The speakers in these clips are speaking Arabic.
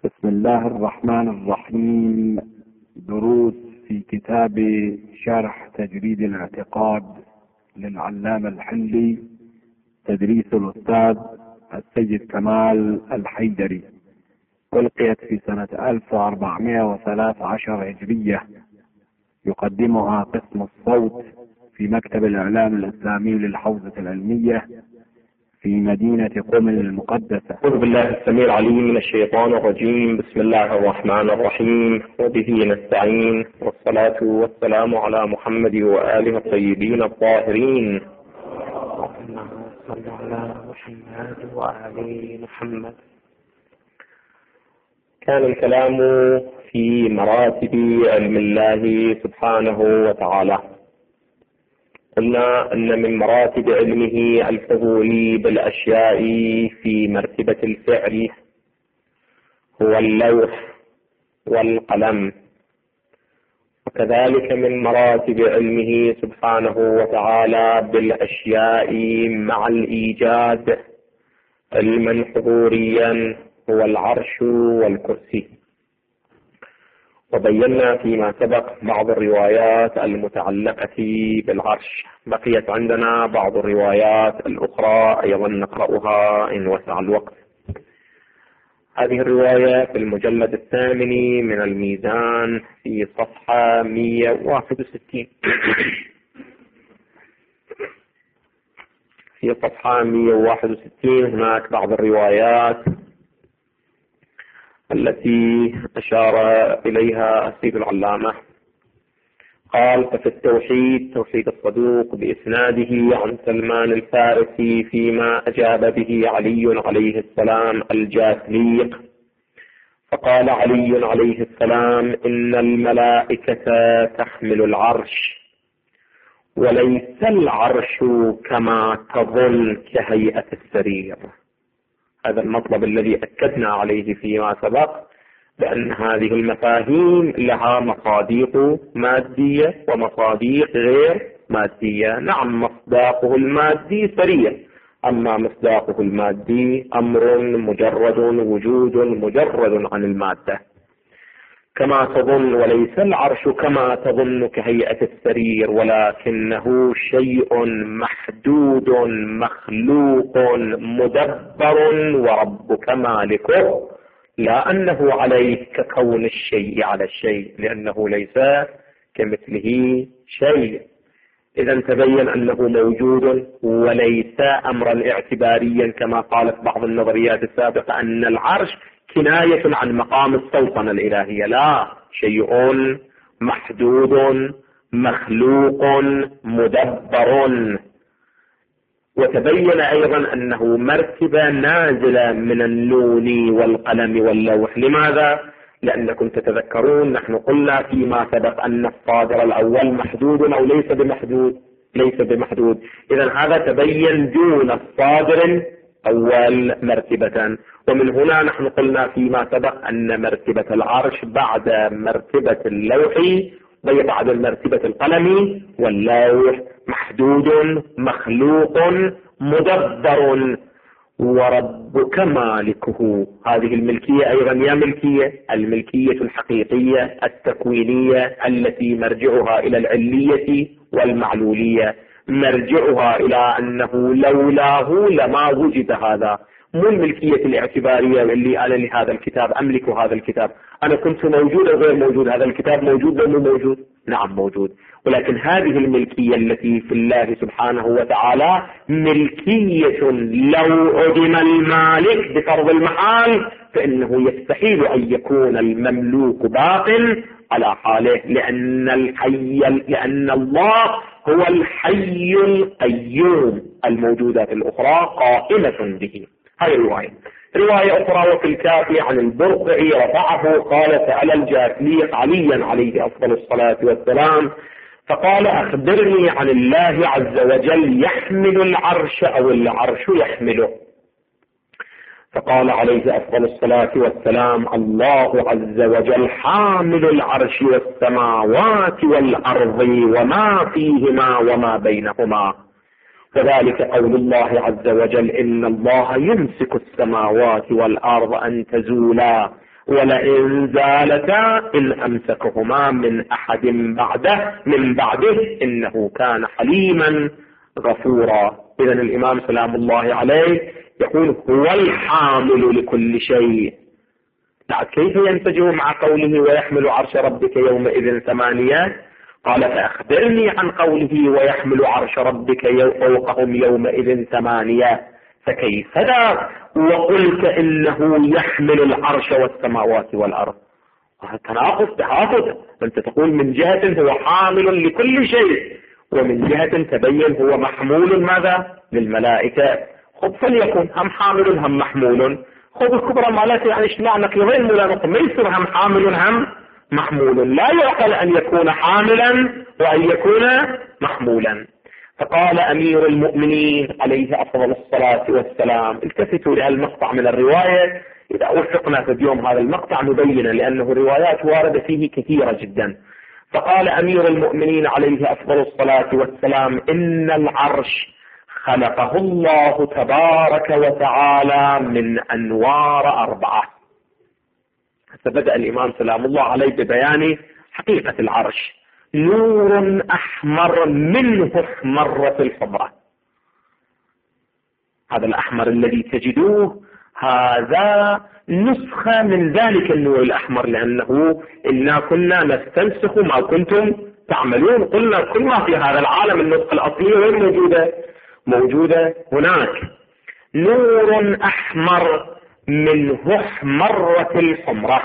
بسم الله الرحمن الرحيم. دروس في كتاب شرح تجريد الاعتقاد للعلامة الحلي، تدريس الأستاذ السيد كمال الحيدري، ألقيت في سنة 1413 هجرية. يقدمها قسم الصوت في مكتب الإعلام الإسلامي للحوزة العلمية في مدينة قم المقدسة. أعوذ بالله السميع العليم من الشيطان الرجيم. بسم الله الرحمن الرحيم، وبه نستعين، والصلاة والسلام على محمد وآله الطيبين الطاهرين. اللهم صل على محمد وآل محمد. كان الكلام في مراتب علم الله سبحانه وتعالى. قلنا أن من مراتب علمه الحضور بالأشياء في مرتبة الفعل هو اللوح والقلم، وكذلك من مراتب علمه سبحانه وتعالى بالأشياء مع الإيجاد علما حضوريا هو العرش والكرسي. وبينا فيما سبق بعض الروايات المتعلقة بالعرش، بقيت عندنا بعض الروايات الأخرى أيضا نقرأها إن وسع الوقت. هذه الرواية في المجلد الثامن من الميزان في صفحة 161. في صفحة 161 هناك بعض الروايات التي أشار إليها السيد العلامة. قال: ففي التوحيد، توحيد الصدوق، بإسناده عن سلمان الفارسي فيما أجاب به علي عليه السلام الجاثليق، فقال علي عليه السلام: إن الملائكة تحمل العرش، وليس العرش كما تظن كهيئة السرير. هذا المطلب الذي أكدنا عليه فيما سبق، بأن هذه المفاهيم لها مصادق مادية ومصادق غير مادية. نعم، مصداقه المادي سريع، أما مصداقه المادي أمر مجرد، وجود مجرد عن المادة. كما تظن، وليس العرش كما تظن كهيئة السرير، ولكنه شيء محدود مخلوق مدبر، وربك مالكه، لا أنه عليه ككون الشيء على الشيء، لأنه ليس كمثله شيء. إذا تبين أنه موجود وليس أمرا اعتباريا كما قالت بعض النظريات السابقة أن العرش كناية عن مقام السلطنة الإلهية. لا، شيء محدود مخلوق مدبر. وتبين أيضا أنه مرتبة نازلة من النون والقلم واللوح. لماذا؟ لأنكم تتذكرون نحن قلنا فيما سبق أن الصادر الأول محدود أو ليس بمحدود، ليس بمحدود. إذا هذا تبين دون الصادر أول مرتبة. ومن هنا نحن قلنا فيما سبق أن مرتبة العرش بعد مرتبة اللوح بعد مرتبة القلم واللوح محدود مخلوق مدبر، وربك مالكه. هذه الملكية أيضا يا ملكية، الملكية الحقيقية التكوينية التي مرجعها إلى العلية والمعلولية، مرجعها إلى أنه لولاه لما وجد هذا. مو الملكية الاعتبارية اللي أنا لهذا الكتاب أملك هذا الكتاب، أنا كنت موجود أو غير موجود، هذا الكتاب موجود أو مو موجود؟ نعم موجود. ولكن هذه الملكية التي في الله سبحانه وتعالى ملكية لو عدم المالك بفرض المحال فإنه يستحيل أن يكون المملوك باق على حاله، لأن الله هو الحي القيوم، الموجودات الأخرى قائمة به. هذه رواية أخرى وفي الكافي عن البرقعي رفعه قال: سأل الجاثليق عليا عليه أفضل الصلاة والسلام فقال: أخبرني عن الله عز وجل يحمل العرش أو العرش يحمله. فقال عليه أفضل الصلاة والسلام: الله عز وجل حامل العرش والسماوات والأرض وما فيهما وما بينهما. وذلك قول الله عز وجل: إن الله يمسك السماوات والأرض أن تزولا ولئن زالتا إن أمسكهما من أحد من بعده إنه كان حليما غفورا. إذن الإمام سلام الله عليه يقول هو الحامل لكل شيء. كيف ينسجم مع قوله ويحمل عرش ربك يومئذ 8؟ قال فأخبرني عن قوله ويحمل عرش ربك فوقهم يومئذ 8، فكيف ذا وقلت إنه يحمل العرش والسماوات والأرض؟ تناقض تحافظ. أنت تقول من جهة هو حامل لكل شيء، ومن جهة تبين هو محمول ماذا؟ للملائكة. خذ فليكن هم حامل هم محمول. خذ الكبرى مالته، يعني ايش معنى غير ملانق، ما يصير هم حامل هم محمول. لا يعقل أن يكون حاملا وأن يكون محمولا. فقال أمير المؤمنين عليه أفضل الصلاة والسلام، التفتوا إلى المقطع من الرواية إذا وفقنا في اليوم هذا المقطع مبينا، لأنه روايات واردة فيه كثيرة جدا. فقال أمير المؤمنين عليه أفضل الصلاة والسلام إن العرش خلقه الله تبارك وتعالى من أنوار 4. فبدأ الإمام سلام الله عليه ببيان حقيقة العرش. نور أحمر منه احمرت الحمرة. هذا الأحمر الذي تجدوه هذا نسخة من ذلك النور الأحمر، لأنه إنا كنا نستنسخ ما كنتم تعملون. قلنا كل ما في هذا العالم النسخة الأصلية وين موجودة هناك. نور أحمر منه احمرت الحمرة،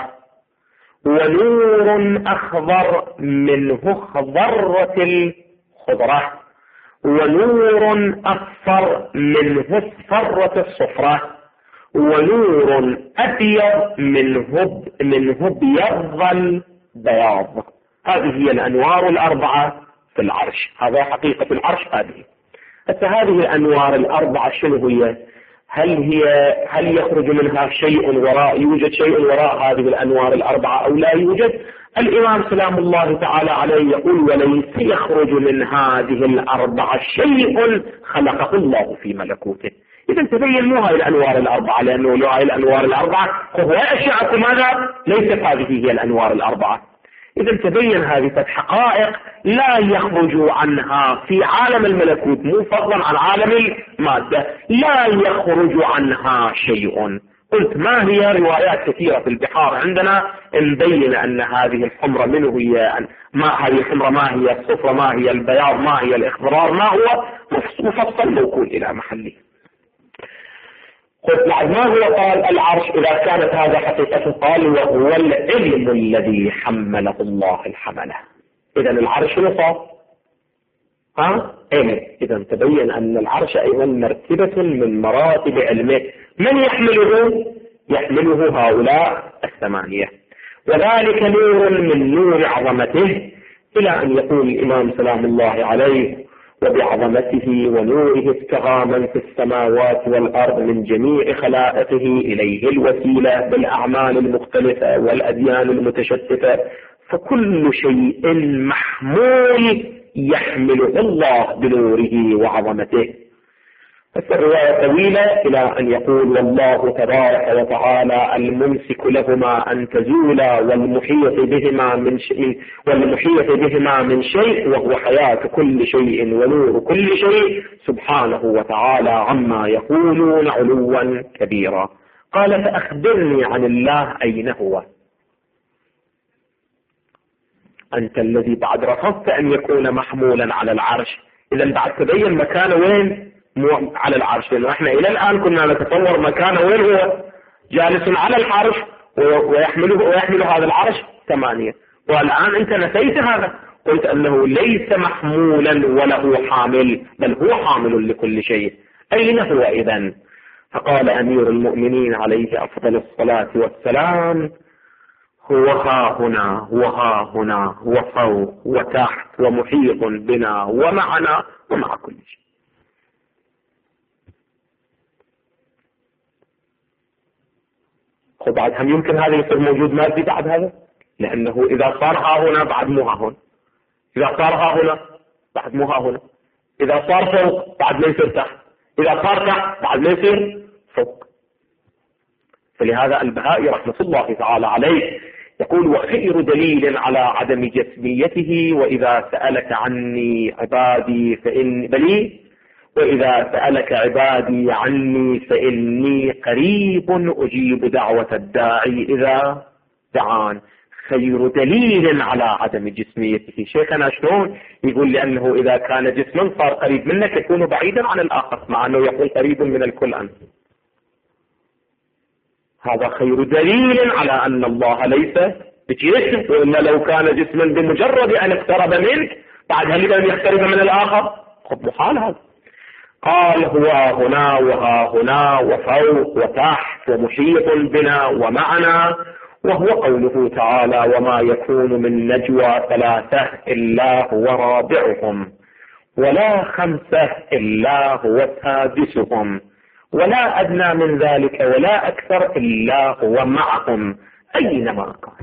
ونور أخضر منه خضرت الخضرة، ونور أصفر منه اصفرت الصفرة، ونور أبيض منه ابيض البياض. هذه هي الأنوار 4 في العرش. هذا حقيقة العرش هذه. هذه الأنوار 4 شنو هي؟ هل يخرج منها شيء وراء، يوجد شيء وراء هذه الأنوار 4 أو لا يوجد؟ الإمام سلام الله تعالى عليه يقول وليس يخرج من هذه 4 شيء خلقه الله في ملكوته. إذا تبين مو هاي الأنوار 4، لأنه لو هاي الأنوار 4 هو أشياء ماذا؟ ليست هذه هي الأنوار 4. إذا تبين هذه حقائق لا يخرج عنها في عالم الملكوت، مو فضلا عن عالم المادة، لا يخرج عنها شيء. قلت ما هي روايات كثيرة في البحار عندنا مبين أن هذه الحمرة منه هي ما هذه الحمرة، ما هي الصفرة، ما هي البياض، ما هي الإخضرار، ما هو مفصل موكول إلى محله. قلت بعد ما هو قال العرش إذا كانت هذا حقيقته؟ قال وهو العلم الذي حمله الله الحمله. إذا العرش صار علم. إذا تبين أن العرش أيضا مرتبة من مراتب علمه. من يحمله؟ يحمله هؤلاء 8، وذلك نور من نور عظمته، إلى أن يقول الإمام سلام الله عليه وبعظمته ونوره ابتغى من في السماوات والأرض من جميع خلائقه إليه الوسيلة بالأعمال المختلفة والأديان المتشتتة، فكل شيء محمول يحمله الله بنوره وعظمته. الرواية طويلة إلى أن يقول والله تبارك وتعالى الممسك لهما أن تزولا والمحيط بهما من شيء وهو حياة كل شيء ونور كل شيء سبحانه وتعالى عما يقولون علوا كبيرا. قال فأخبرني عن الله أين هو؟ أنت الذي بعد رفضت أن يكون محمولا على العرش، إذا بعد تبين مكانه وين؟ مو على العرش، لأنه احنا إلى الآن كنا نتصور مكانه وين هو؟ جالس على العرش ويحمل هذا العرش 8، والآن أنت نسيت هذا، قلت أنه ليس محمولا وله حامل، بل هو حامل لكل شيء. أين هو إذن؟ فقال أمير المؤمنين عليه أفضل الصلاة والسلام هو ها هنا وها هنا وفوق وتحت ومحيط بنا ومعنا ومع كل شيء. بعد هم يمكن هذا يصير موجود مادي بعد هذا؟ لأنه إذا صار ها هنا بعد مو ها هنا، إذا صار ها هنا بعد مو ها هنا، إذا صار فوق بعد ما يصير تحت، إذا صار تحت بعد ما يصير فوق. فلهذا البهائي رحمة الله تعالى عليه يقول: وخير دليل على عدم جسميته وإذا سألك عني عبادي فإن بلي وإذا سألك عبادي عني فإني قريب أجيب دعوة الداعي إذا دعان. خير دليل على عدم جسميته. شيخنا شلون يقول؟ لأنه إذا كان جسما صار قريب منك يكون بعيدا عن الآخر، مع أنه يقول قريب من الكل أنت. هذا خير دليل على أن الله ليس بجسم، وإلا لو كان جسما بمجرد أن اقترب منك بعد هل لم يقترب من الآخر؟ خب محال هذا. قال: هو هنا وها هنا وفوق وتحت ومحيط بنا ومعنا، وهو قوله تعالى: وما يكون من نجوى ثلاثة إلا هو رابعهم ولا خمسة إلا هو سادسهم ولا أدنى من ذلك ولا أكثر إلا هو معهم أينما كان.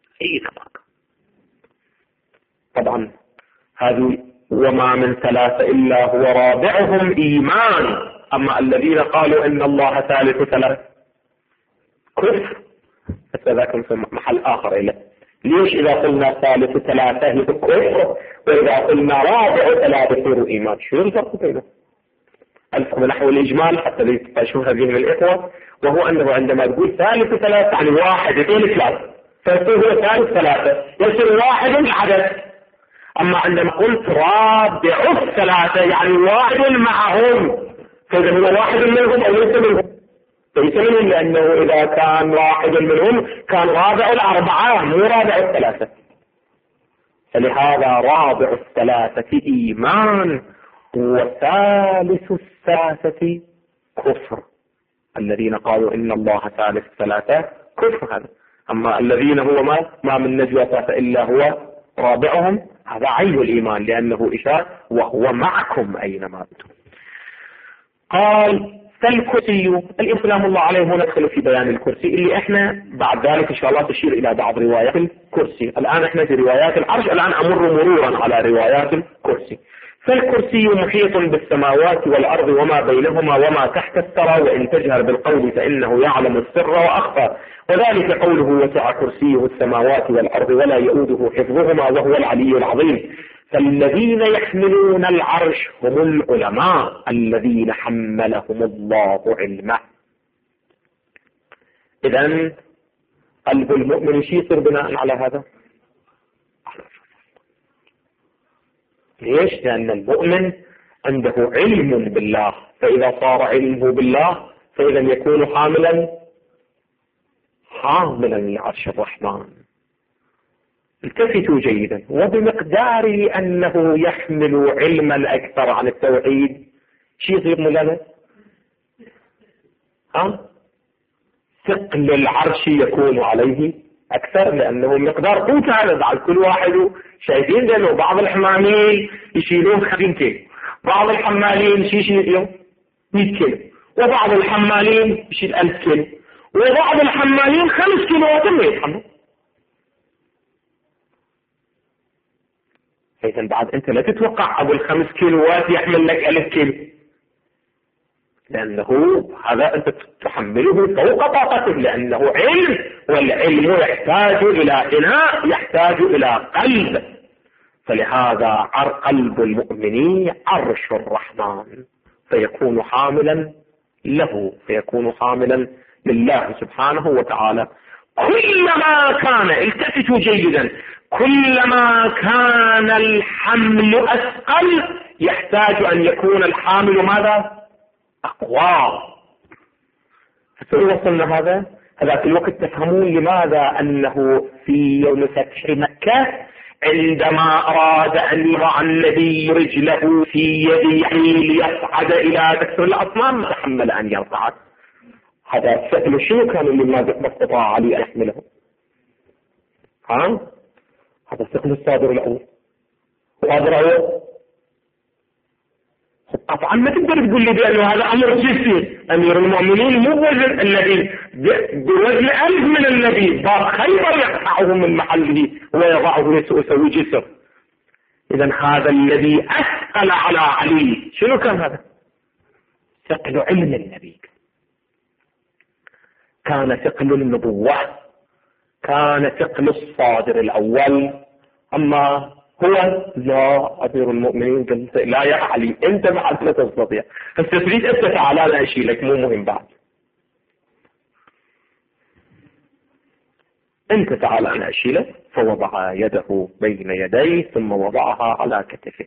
طبعا هذه وما من ثلاثة إلا هو رابعهم إيمان. أما الذين قالوا إن الله ثالث ثلاثة كفر، ذاك في محل آخر. إلا ليش إذا قلنا ثالث ثلاثة هي كفر وإذا قلنا رابع ثلاثة يصير إيمان؟ شو الفرق بينهم؟ الفرق نحو الإجمال حتى يشوف هذه الإخوة، وهو أنه عندما تقول ثالث ثلاثة يعني واحد اثنين ثلاثة، فيصير هو ثالث ثلاثة يصير واحد العدد. أما عندما قلت رابع الثلاثة يعني واحد معهم، فإذا هو واحد منهم أو ليس منهم؟ ليس منهم، لأنه إذا كان واحد منهم كان رابع الأربعة مو رابع الثلاثة. فلهذا رابع الثلاثة إيمان وثالث الثلاثة كفر. الذين قالوا إن الله ثالث ثلاثة كفر هذا. أما الذين هو ما من نجوى ثلاثة إلا هو رابعهم هذا عين الإيمان، لأنه إشارة وهو معكم أينما أنتم. قال: فالكرسي. الإسلام الله عليه هنا ندخل في بيان الكرسي اللي احنا بعد ذلك إن شاء الله تشير إلى بعض روايات الكرسي. الآن احنا في روايات العرش، الآن أمر مرورا على روايات الكرسي. فالكرسي محيط بالسماوات والأرض وما بينهما وما تحت الثرى، وإن تجهر بالقول فإنه يعلم السر وأخفى، وذلك قوله: وسع كرسيه السماوات والأرض ولا يؤوده حفظهما وهو العلي العظيم. فالذين يحملون العرش هم العلماء الذين حملهم الله علمه. إذن قلب المؤمن شيء يصير بناء على هذا. ليش؟ لأن المؤمن عنده علم بالله، فإذا صار علمه بالله فإذا يكون حاملا لعرش الرحمن. التفتوا جيدا. وبمقدار أنه يحمل علما أكثر عن التوحيد شيء يصير لنا؟ ثقل العرش يكون عليه أكثر، لأنه مقدار قوته على بعض كل واحد. شايفين لأنه بعض الحمامين يشيلون 50 كيلو، بعض الحمالين يشيلون 100 كيلو، وبعض الحمالين يشيل 1000 كيلو، وبعض الحمالين 5 كيلوات ما يتحمل. إذن بعد أنت لا تتوقع أبو 5 كيلوات يحمل لك 1000 كيلو، لأنه هذا أنت تحمله فوق طاقته، لأنه علم، والعلم يحتاج إلى إناء، يحتاج إلى قلب. فلهذا قلب المؤمن عرش الرحمن، فيكون حاملا له، فيكون حاملا لله سبحانه وتعالى. كلما كان، التفتوا جيدا، كلما كان الحمل أثقل يحتاج أن يكون الحامل ماذا؟ أقوى. فوصلنا هذا في الوقت تفهمون لماذا أنه في يوم فتح مكة عندما أراد أن يضع النبي رجله في يده ليصعد إلى تكسر الأصنام ما تحمل أن يرفعه. هذا سأل شنو كان اللي ما استطاع علي أن يحمله؟ هذا ثقل الصادر الأول. وأدرأه طبعا ما تقدر تقول لي بأنه هذا أمر جسمي. أمير المؤمنين مو وزن النبي، بوزن 1000 من النبي. باب خيبر يقطعه من محله ويضعه يسوي جسر. إذن هذا الذي أثقل على علي شنو كان هذا؟ ثقل علم النبي. كان ثقل النبوة، كان ثقل الصادر الأول. أما هو لا، أمير المؤمنين قال لا يا علي أنت بعد لا تستطيع، بس تريد أنت تعالى أنا أشيلك، مو مهم بعد، أنت تعالى أنا أشيلك. فوضع يده بين يديه ثم وضعها على كتفه.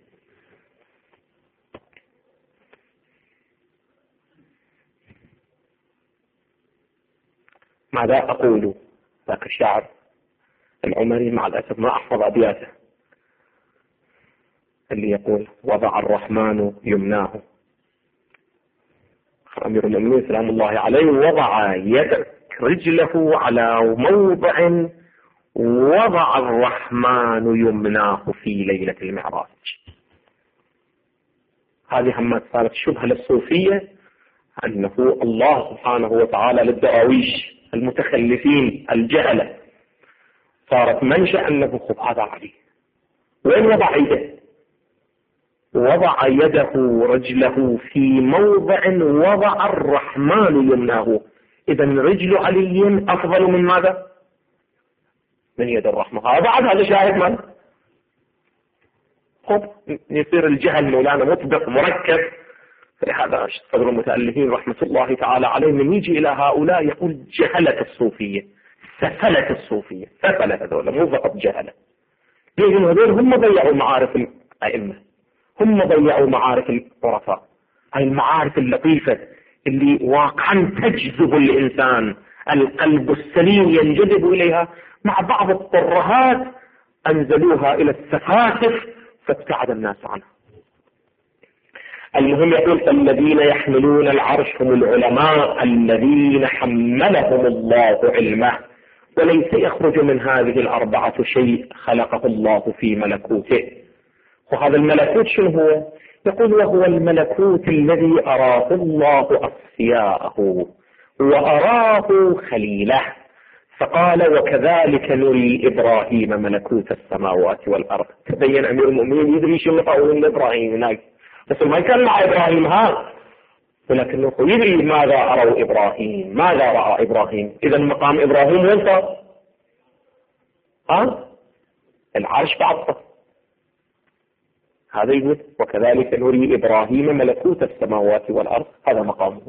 ماذا أقول؟ ذاك الشعر العمري مع الأسف ما أحفظ أبياته، اللي يقول وضع الرحمن يمناه. أمير المؤمنين سلام الله عليه وضع رجله على موضع وضع الرحمن يمناه في ليلة المعراج. هذه هم صارت شبهة للصوفية أنه الله سبحانه وتعالى للدراويش المتخلفين الجهلة صارت منشأ أنه خذ هذا عليه. وين وضع يده؟ وضع يده رجله في موضع وضع الرحمن يمناه. إذا رجل علي أفضل من ماذا؟ من يد الرحمن. هذا شاهد من؟ خب يصير الجهل مولانا مطبق مركب. فلهذا صدر المتألفين رحمة الله تعالى عليه من يجي إلى هؤلاء يقول جهلة الصوفية، سفلة الصوفية، سفلة هذول مو فقط جهلة. لأن هذول هم ضيعوا معارف الأئمة، هم ضيعوا معارف العرفاء، هاي المعارف اللطيفة اللي واقعا تجذب الإنسان، القلب السليم ينجذب إليها. مع بعض الطرهات أنزلوها إلى السفاسف فابتعد الناس عنها. المهم يقول الذين يحملون العرش هم العلماء الذين حملهم الله علمه، وليس يخرج من هذه الأربعة شيء خلقه الله في ملكوته. وهذا الملكوت شنو هو؟ يقول وهو الملكوت الذي أراه الله أصفياءه وأراه خليله. فقال وكذلك نري إبراهيم ملكوت السماوات والأرض. تبين أمير المؤمنين يدري شنو قول إبراهيم هناك، بس ما كان مع إبراهيم ولكنه يدري ماذا أروا إبراهيم، ماذا رأى إبراهيم. إذا مقام إبراهيم وين صار؟ العرش بعد. هذا يقول وكذلك نري إبراهيم ملكوت السماوات والأرض، هذا مقامه،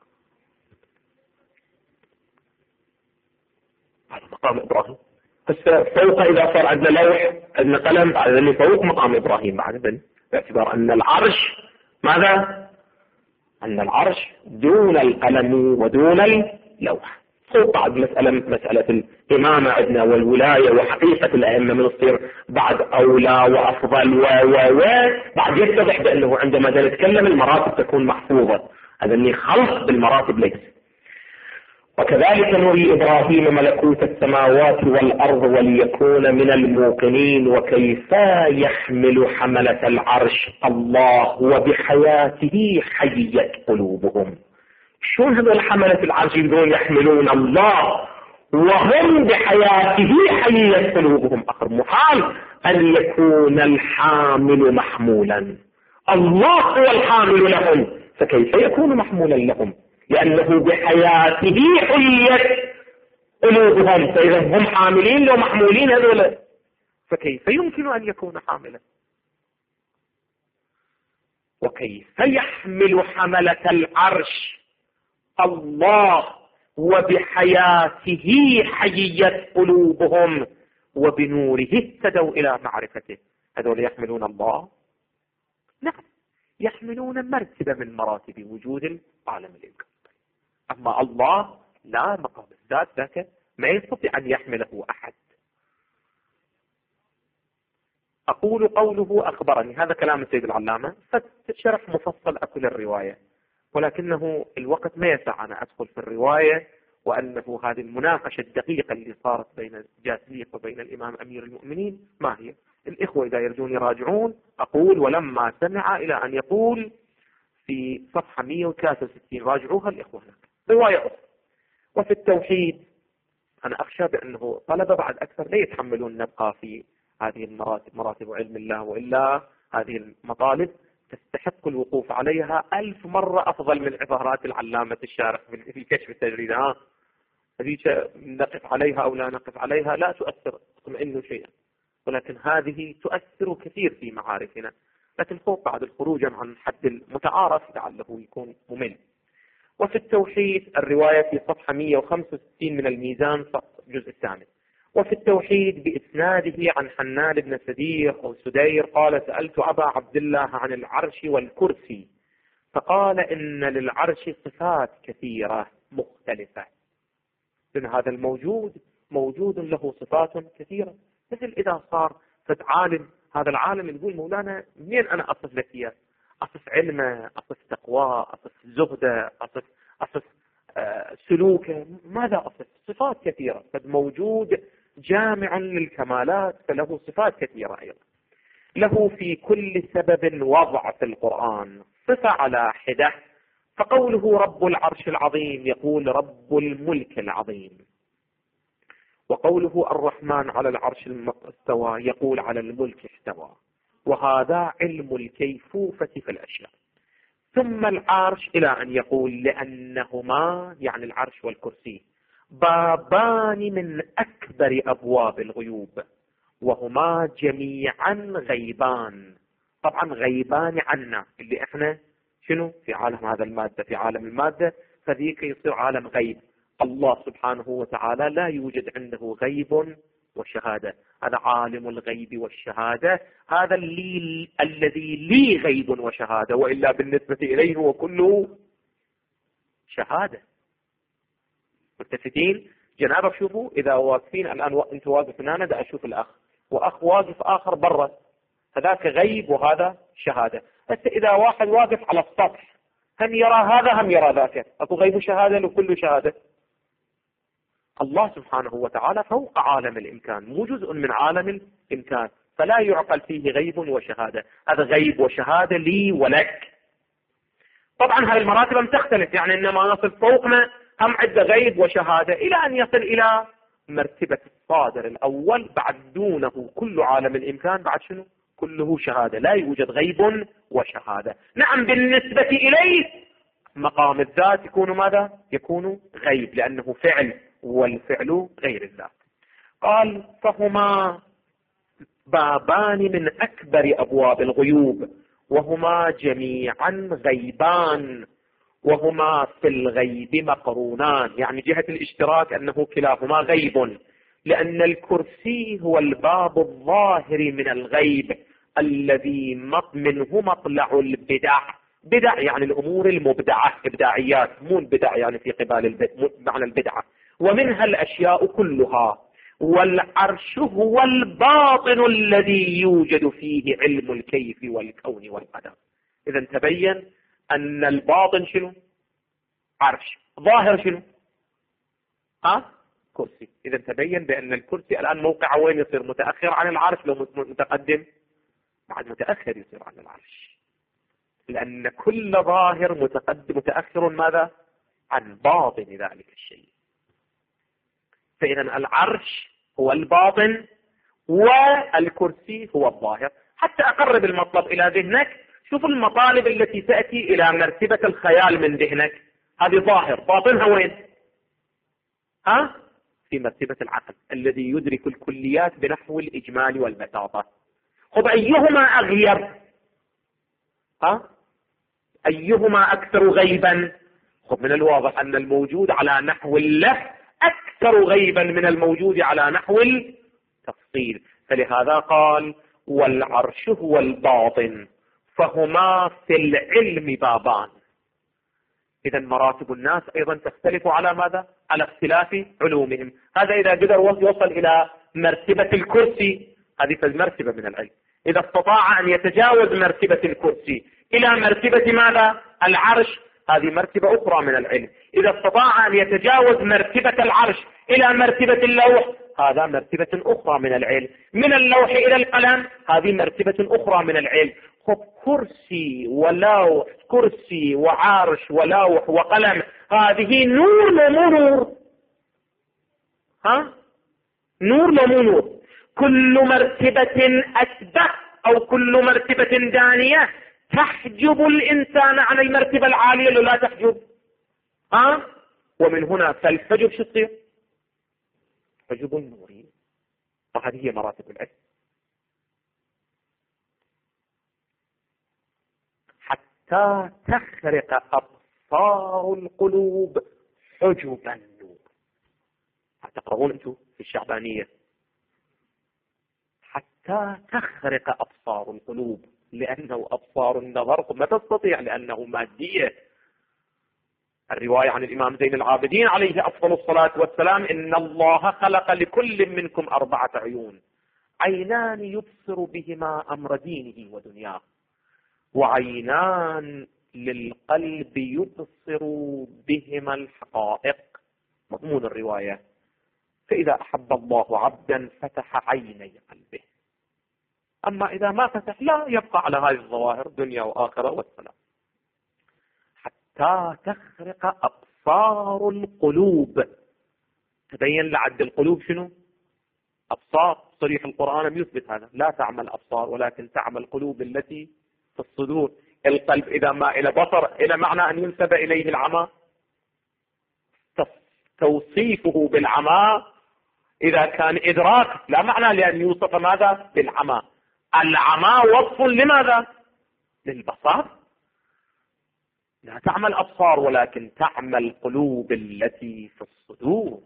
هذا مقام إبراهيم. بس فوق إذا صار عندنا لوح عندنا قلم بعد اللي فوق مقام إبراهيم بعد، باعتبار أن العرش ماذا؟ أن العرش دون القلم ودون اللوح. فوق بعد مسألة الإمامة عندنا والولاية وحقيقة الأئمة من الصير بعد أولى وأفضل بعد يتضح بأنه عندما نتكلم المراتب تكون محفوظة، هذا اللي خلق بالمراتب ليس. وكذلك نري إبراهيم ملكوت السماوات والأرض وليكون من الموقنين. وكيف يحمل حملة العرش الله وبحياته حيت قلوبهم. شلون هذول حملة العرش يقدرون يحملون الله وهم بحياته حيت قلوبهم؟ آخر محال أن يكون الحامل محمولا، الله هو الحامل لهم، فكيف يكون محمولا لهم؟ لأنه بحياته حيت قلوبهم، فإذا هم حاملين لو محمولين هذول فكيف يمكن أن يكون حاملا؟ وكيف يحمل حملة العرش الله وبحياته حيت قلوبهم وبنوره اهتدوا إلى معرفته. هذول يحملون الله؟ نعم، يحملون مرتبة من مراتب وجود العالم الإنكار. أما الله لا، مقام الذات ذاك ما يستطيع أن يحمله أحد. أقول قوله أخبرني، هذا كلام السيد العلامة، فشرح مفصل أكل الرواية، ولكنه الوقت ما يسع أنا أدخل في الرواية، وأنه هذه المناقشة الدقيقة اللي صارت بين الجاسليق وبين الإمام أمير المؤمنين ما هي. الإخوة إذا يرجون يراجعون. أقول ولما سمع إلى أن يقول في صفحة 163 راجعوها الإخوة هناك رواية أخرى. وفي التوحيد أنا أخشى بأنه طلبة بعد أكثر لا يتحملون نبقى في هذه المراتب، مراتب علم الله، وإلا هذه المطالب تستحق الوقوف عليها 1000 مرة أفضل من عبارات العلامة الشارح في كشف التجريد. هذيك نقف عليها أو لا نقف عليها لا تؤثر تطمئن شيئا، ولكن هذه تؤثر كثير في معارفنا. لكن فوق بعد الخروج عن حد المتعارف لعله يكون ممل. وفي التوحيد الرواية في صفحة 165 من الميزان الجزء الثامن. وفي التوحيد بإسناده عن حنان بن سدير أو سدير قال: سألت أبا عبد الله عن العرش والكرسي فقال: إن للعرش صفات كثيرة مختلفة. إن هذا موجود له صفات كثيرة، مثل إذا صار فد عالم، هذا العالم يقول: مولانا منين أنا أصف لك إياه؟ أصف علمه، أصف تقواه، أصف زهده، أصف سلوكه، ماذا أصف؟ صفات كثيرة، فموجود جامع للكمالات، فله صفات كثيرة أيضا. له في كل سبب وضع في القرآن صفة على حدة، فقوله رب العرش العظيم يقول رب الملك العظيم، وقوله الرحمن على العرش استوى يقول على الملك استوى، وهذا علم الكيفوفة في الأشياء. ثم العرش إلى أن يقول: لأنهما يعني العرش والكرسي بابان من أكبر أبواب الغيوب، وهما جميعا غيبان. طبعا غيبان عنا، اللي احنا شنو في عالم هذا المادة، في عالم المادة، فذيك يصير عالم غيب. الله سبحانه وتعالى لا يوجد عنده غيب وشهادة، هذا عالم الغيب والشهادة، هذا الذي لي غيب وشهادة، وإلا بالنسبة إليه هو كله شهادة. متفقين؟ جنابك شوفوا إذا واقفين الآن، أنت واقف هنا، دا أشوف الأخ، وأخ واقف آخر برا، هذاك غيب وهذا شهادة. بس إذا واحد واقف على السطح، هم يرى هذا هم يرى ذاك، أكو غيب وشهادة لكل شهادة. الله سبحانه وتعالى فوق عالم الإمكان، مو جزء من عالم الإمكان، فلا يعقل فيه غيب وشهادة. هذا غيب وشهادة لي ولك. طبعا هذه المراتب تختلف، يعني إنما نصل فوقنا هم عند غيب وشهادة إلى أن يصل إلى مرتبة الصادر الأول، بعد دونه كل عالم الإمكان، بعد شنو؟ كله شهادة، لا يوجد غيب وشهادة. نعم بالنسبة إليه مقام الذات يكون ماذا؟ يكون غيب، لأنه فعل، والفعل غير الذات. قال: فهما بابان من أكبر أبواب الغيوب، وهما جميعا غيبان، وهما في الغيب مقرونان، يعني جهة الاشتراك أنه كلاهما غيب، لأن الكرسي هو الباب الظاهر من الغيب الذي منه مطلع البدع. بدع يعني الأمور المبدعة، إبداعيات، مو البدع يعني في قبال معنى البدعة، ومنها الأشياء كلها. والعرش هو الباطن الذي يوجد فيه علم الكيف والكون والقدر. إذا تبين أن الباطن شنو؟ عرش. ظاهر شنو؟ كرسي. إذا تبين بأن الكرسي الآن موقعه وين يصير؟ متأخر عن العرش لو متقدم؟ بعد متأخر يصير عن العرش، لأن كل ظاهر متأخر ماذا؟ عن باطن ذلك الشيء. فإذا العرش هو الباطن والكرسي هو الظاهر. حتى أقرب المطلب إلى ذهنك، شوف المطالب التي تأتي إلى مرتبة الخيال من ذهنك، هذه ظاهر، باطنها وين؟ في مرتبة العقل الذي يدرك الكليات بنحو الإجمال والبساطة. خب أيهما أغيب؟ أيهما أكثر غيبا؟ خب من الواضح أن الموجود على نحو الله أكثر غيبا من الموجود على نحو التفصيل. فلهذا قال: والعرش هو الباطن، فهما في العلم بابان. إذا مراتب الناس أيضا تختلف على ماذا؟ على اختلاف علومهم. هذا إذا قدر يوصل إلى مرتبة الكرسي، هذه مرتبة من العلم. إذا استطاع أن يتجاوز مرتبة الكرسي إلى مرتبة ماذا؟ العرش، هذه مرتبة أخرى من العلم. إذا استطاع أن يتجاوز مرتبة العرش إلى مرتبة اللوح، هذا مرتبة أخرى من العلم. من اللوح إلى القلم، هذه مرتبة أخرى من العلم. خب كرسي ولوح، كرسي وعرش ولوح وقلم، هذه نور ومو نور؟ نور ومو نور؟ كل مرتبة أسبق أو كل مرتبة دانية تحجب الإنسان عن المرتبة العالية، لو لا تحجب. ومن هنا فالحجب شو تصير؟ حجب النور. وهذه هي مراتب العلم. حتى تخرق أبصار القلوب حجب النور. تقرؤون أنتم في الشعبانية حتى تخرق أبصار القلوب، لأنه أبصار النظر ما تستطيع لأنه مادية. الرواية عن الإمام زين العابدين عليه أفضل الصلاة والسلام: إن الله خلق لكل منكم 4 عيون، عينان يبصر بهما أمر دينه ودنياه، وعينان للقلب يبصر بهما الحقائق. مضمون الرواية: فإذا أحب الله عبدا فتح عيني قلبه، أما إذا ما فتح لا يبقى على هذه الظواهر دنيا وآخرة والسلام. حتى تخرق أبصار القلوب. تبين لعد القلوب شنو؟ أبصار. صريح القرآن يثبت هذا: لا تعمل أبصار ولكن تعمل القلوب التي في الصدور. القلب إذا ما إلى بصر إلى معنى أن ينسب إليه العمى. توصيفه بالعمى إذا كان إدراك لا معنى لأن يوصف ماذا؟ بالعمى. العمى وصف لماذا؟ للبصر. لا تعمل أبصار ولكن تعمل قلوب التي في الصدور.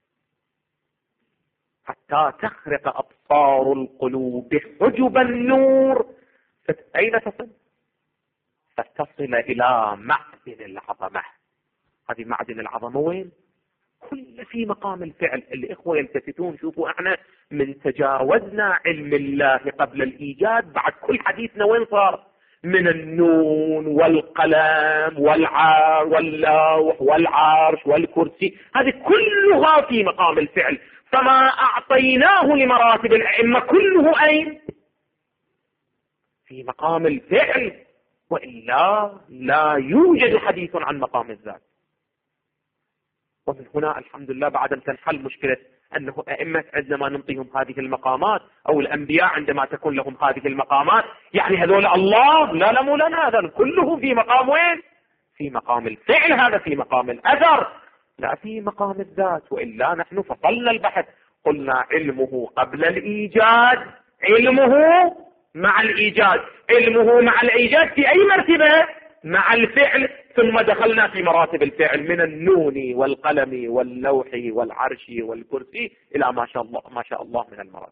حتى تخرق أبصار القلوب حجب النور. أين تصل؟ فتصل إلى معدن العظمة. هذه معدن العظمة وين؟ كل في مقام الفعل. الإخوة يلتفتون، شوفوا احنا من تجاوزنا علم الله قبل الإيجاد، بعد كل حديثنا وين صار؟ من النون والقلم واللوح والعرش والكرسي، هذه كلها في مقام الفعل. فما أعطيناه لمراتب الأئمة كله أين؟ في مقام الفعل، وإلا لا يوجد حديث عن مقام الذات. ومن هنا الحمد لله بعد أن تنحل مشكلة أنه أئمة عندما نعطيهم هذه المقامات أو الأنبياء عندما تكون لهم هذه المقامات يعني هذول الله، لا مو لنا، هذا كله في مقام وين؟ في مقام الفعل، هذا في مقام الأثر، لا في مقام الذات. وإلا نحن فصلنا البحث، قلنا علمه قبل الإيجاد، علمه مع الإيجاد، علمه مع الإيجاد في أي مرتبة؟ مع الفعل، ثم دخلنا في مراتب الفعل من النون والقلم واللوح والعرش والكرسي إلى ما شاء الله من المراتب.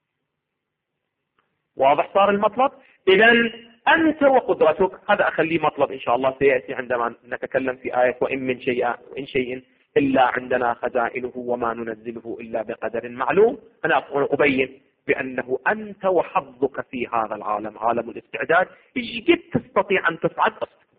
واضح صار المطلب؟ إذن أنت وقدرتك، هذا أخليه مطلب إن شاء الله سيأتي عندما نتكلم في آية وإن من شيء إلا عندنا خزائنه وما ننزله إلا بقدر معلوم. أنا أبين بأنه أنت وحظك في هذا العالم، عالم الاستعداد، إيش قد تستطيع أن تفعل؟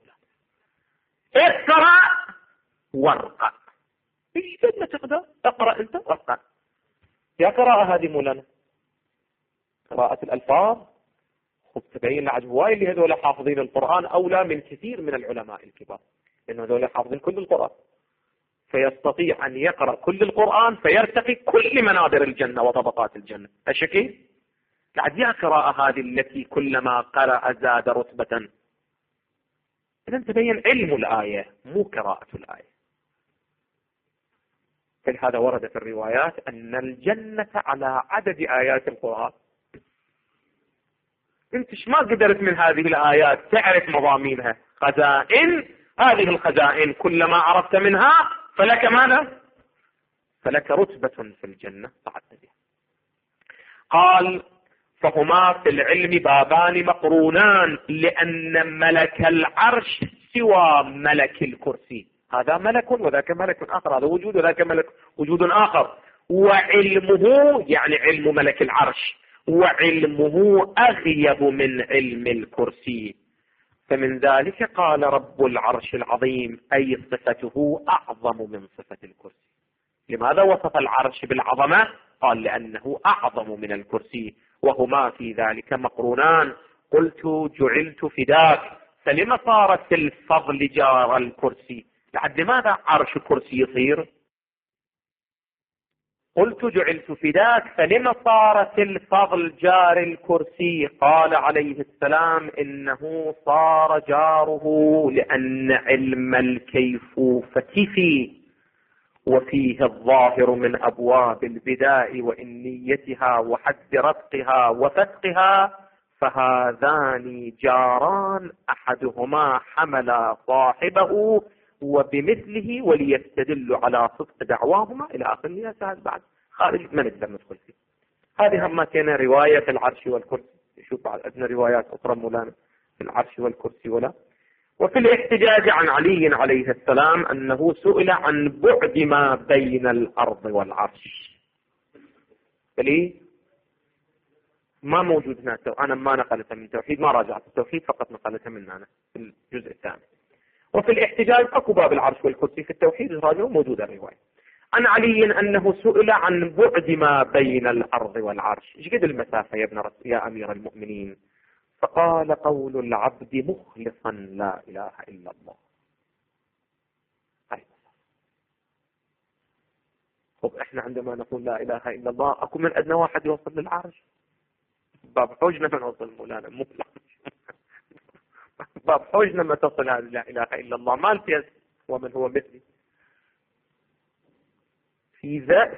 اقرأ وارقى. إيش قد ما تقدر اقرأ أنت وارقى. يا قراءة هذه مولانا قراءة الألفاظ، خذ تبين لعج هواي اللي هذول حافظين القرآن أولى من كثير من العلماء الكبار، لأنه هذول حافظين كل القرآن، فيستطيع أن يقرأ كل القرآن فيرتقي كل منابر الجنة وطبقات الجنة. أشكي لعد يا قراءة هذه التي كلما قرأ زاد رتبة. إذن تبين علم الآية مو قراءة الآية. فلهذا ورد في الروايات أن الجنة على عدد آيات القرآن. انت ما قدرت من هذه الآيات تعرف مضامينها، خزائن، هذه الخزائن كلما عرفت منها فلك ماذا؟ فلك رتبة في الجنة بعد ذلك. قال فهما في العلم بابان مقرونان، لأن ملك العرش سوى ملك الكرسي، هذا ملك وذاك ملك آخر، هذا وجود وذاك ملك وجود آخر. وعلمه يعني علم ملك العرش، وعلمه أغيب من علم الكرسي. فمن ذلك قال رب العرش العظيم، أي صفته أعظم من صفة الكرسي. لماذا وصف العرش بالعظمة؟ قال لأنه أعظم من الكرسي، وهما في ذلك مقرونان. قلت جعلت فداك، فلما صارت الفضل جار الكرسي؟ لحد ماذا عرش كرسي يصير؟ قلت جعلت فداك، فلما صارت الفضل جار الكرسي؟ قال عليه السلام إنه صار جاره لأن علم الكيفوفة فيه، وفيه الظاهر من أبواب البداء وإنيتها وحد رتقها وفتقها، فهذان جاران أحدهما حمل صاحبه وبمثله وليستدل على صدق دعواهما إلى آخره. بعد خارج ما نقدر ندخل فيه. هذه هم كان رواية في العرش والكرسي. شوف بعد عندنا روايات أخرى مولانا في العرش والكرسي ولا. وفي الاحتجاج عن علي عليه السلام أنه سئل عن بعد ما بين الأرض والعرش. فليه ما موجود هنا. أنا ما نقلتها من التوحيد، ما راجعت التوحيد، فقط نقلتها من أنا في الجزء الثاني. وفي الاحتجاج أكو باب العرش والكرسي، في التوحيد راجعوا موجودة الرواية عن علي أنه سئل عن بعد ما بين الأرض والعرش. ايش قد المسافة يا أمير المؤمنين؟ فقال قول العبد مخلصا لا إله إلا الله. طب احنا عندما نقول لا إله إلا الله أكو من أدنى واحد يوصل للعرش؟ باب حوجنا ما نوصل مولانا مطلق. باب حوجنا ما تصل هذه لا إله إلا الله ما الفيز ومن هو مثلي. في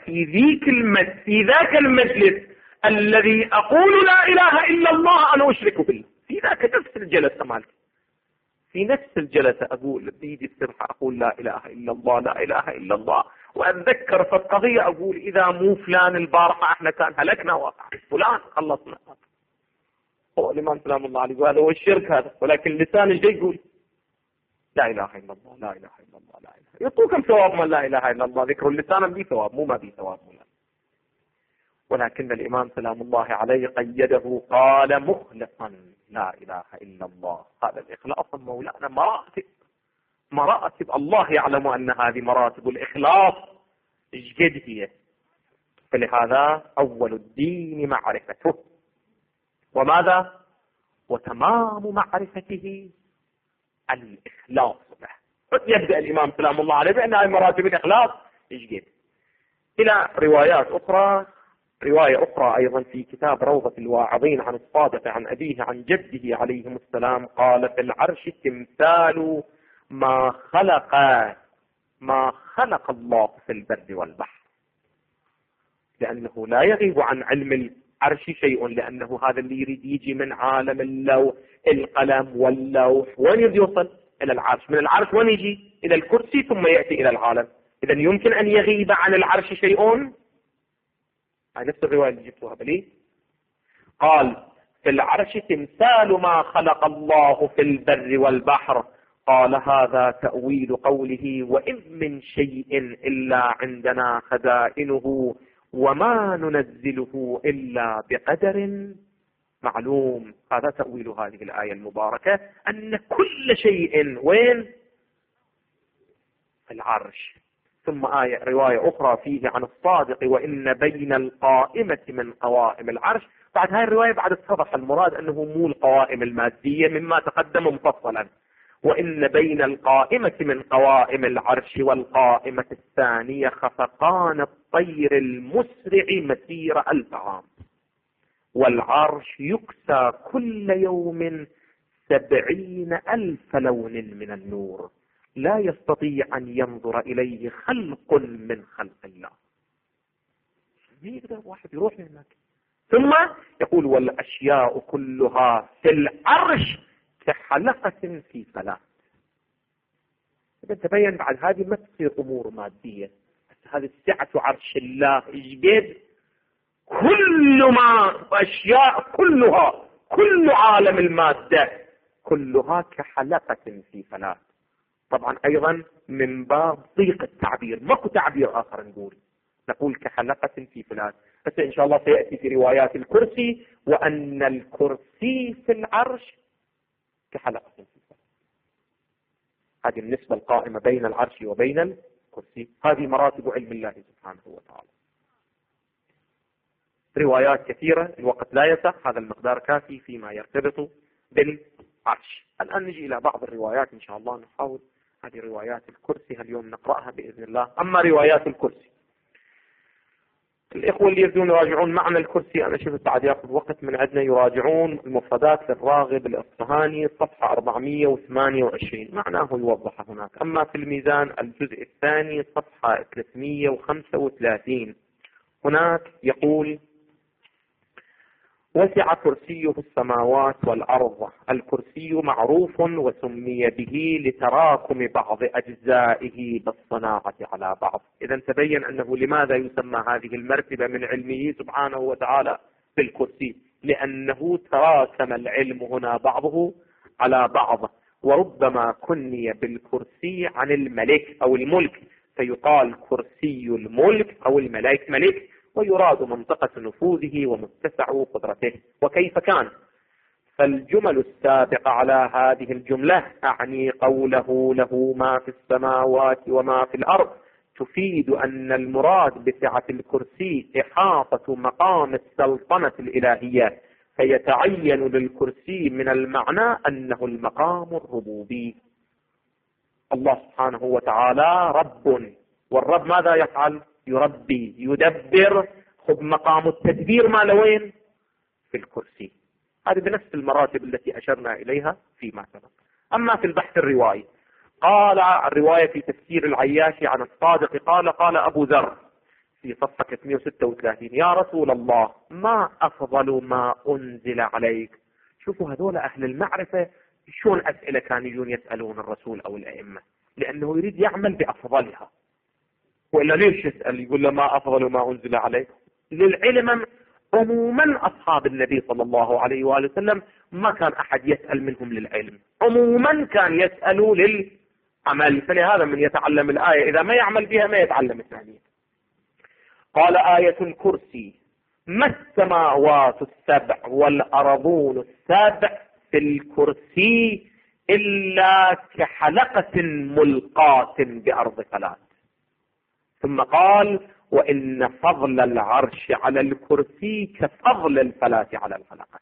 ذاك المجلس الذي أقول لا إله إلا الله أنا أشرك بالله، في ذاك نفس الجلسة مالتي، في نفس الجلسة أقول بيدي السرحة أقول لا إله إلا الله لا إله إلا الله، وأتذكر في القضية أقول إذا مو فلان البارحة احنا كان هلكنا واقع فلان خلصنا. هو الإمام سلام الله عليه وهذا هو الشرك هذا، ولكن لسان ايش يقول؟ لا إله إلا الله لا إله إلا الله لا إله. يعطوكم ثواب من لا إله إلا الله، ذكر اللسان به ثواب مو ما به ثواب مولانا. ولكن الإمام سلام الله عليه قيده قال مخلصا لا إله إلا الله. هذا الإخلاص مولانا مراتب الله يعلم أن هذه مراتب الإخلاص ايش قد هي. فلهذا أول الدين معرفته، وماذا؟ وتمام معرفته الإخلاص له. يبدأ الإمام سلام الله عليه بأن هذه مراتب الإخلاص ايش قد. إلى روايات أخرى، رواية أخرى أيضا في كتاب روضة الواعظين عن الصادق عن أبيه عن جده عليهم السلام قال في العرش تمثال ما خلق الله في البر والبحر، لأنه لا يغيب عن علم العرش شيء، لأنه هذا اللي يريد يجي من عالم اللوح القلم واللوح وين يوصل؟ إلى العرش. من العرش وين يجي؟ إلى الكرسي ثم يأتي إلى العالم. إذن يمكن أن يغيب عن العرش شيء؟ هاي نفس الرواية اللي جبتوها بلي. قال في العرش تمثال ما خلق الله في البر والبحر. قال هذا تأويل قوله وإن من شيء إلا عندنا خزائنه وما ننزله إلا بقدر معلوم. هذا تأويل هذه الآية المباركة أن كل شيء وين؟ في العرش. ثم رواية أخرى فيه عن الصادق وإن بين القائمة من قوائم العرش. بعد هاي الرواية بعد اتضح المراد أنه مو القوائم المادية مما تقدم مفصلا. وإن بين القائمة من قوائم العرش والقائمة الثانية خفقان الطير المسرع مسير 1000 عام، والعرش يكسى كل يوم 70,000 لون من النور لا يستطيع أن ينظر إليه خلق من خلق الله. ما يقدر واحد يروح هناك. ثم يقول والأشياء كلها في العرش كحلقة في فلاة. إذا تبين بعد هذه ما تصير أمور مادية، هذه السعة عرش الله إجباد كل ما أشياء كلها كل عالم المادة كلها كحلقة في فلاة. طبعا أيضا من باب ضيق التعبير، ماكو تعبير آخر نقول كحلقة في فلاة. بس إن شاء الله سيأتي في روايات الكرسي وأن الكرسي في العرش كحلقة في فلاة. هذه النسبة القائمة بين العرش وبين الكرسي. هذه مراتب علم الله سبحانه وتعالى. روايات كثيرة، الوقت لا يسع، هذا المقدار كافي فيما يرتبط بالعرش. الآن نجي إلى بعض الروايات إن شاء الله، نحاول هذه روايات الكرسي اليوم نقرأها بإذن الله. أما روايات الكرسي الإخوة اللي يريدون يراجعون معنى الكرسي، أنا شفت بعد يأخذ وقت من عندنا، يراجعون المفردات للراغب الإصفهاني صفحة 428 معناه يوضح هناك. أما في الميزان الجزء الثاني صفحة 335 هناك يقول: وسع كرسيه السماوات والأرض. الكرسي معروف وسمي به لتراكم بعض أجزائه بالصناعة على بعض. إذا تبين أنه لماذا يسمى هذه المرتبة من علمه سبحانه وتعالى بالكرسي، لأنه تراكم العلم هنا بعضه على بعض. وربما كني بالكرسي عن الملك أو الملك، فيقال كرسي الملك أو الملك ملك، ويراد منطقة نفوذه ومتسع قدرته وكيف كان. فالجمل السابقة على هذه الجملة أعني قوله له ما في السماوات وما في الأرض تفيد أن المراد بسعة الكرسي إحاطة مقام السلطنة الإلهية، فيتعين للكرسي من المعنى أنه المقام الربوبي. الله سبحانه وتعالى رب، والرب ماذا يفعل؟ يربي يدبر. خذ مقام التدبير ما لوين؟ في الكرسي. هذه بنفس المراتب التي أشرنا إليها فيما سبق. أما في البحث الروائي، قال الرواية في تفسير العياشي عن الصادق قال أبو ذر في صفحة 336: يا رسول الله ما أفضل ما أنزل عليك. شوفوا هذول أهل المعرفة شون أسئلة كانوا يجون يسألون الرسول أو الأئمة، لأنه يريد يعمل بأفضلها. وإلا ليش يسأل يقول له ما أفضل ما أنزل عليك؟ للعلم عموما أصحاب النبي صلى الله عليه وآله وسلم ما كان أحد يسأل منهم للعلم، عموما كان يسألوا للعمل. فلهذا من يتعلم الآية إذا ما يعمل بها ما يتعلم الثانية. قال: آية الكرسي ما السماوات السبع والأرضون السبع في الكرسي إلا كحلقة ملقاة بأرض فلات. ثم قال: وإن فضل العرش على الكرسي كفضل الفلاة على الحلقة.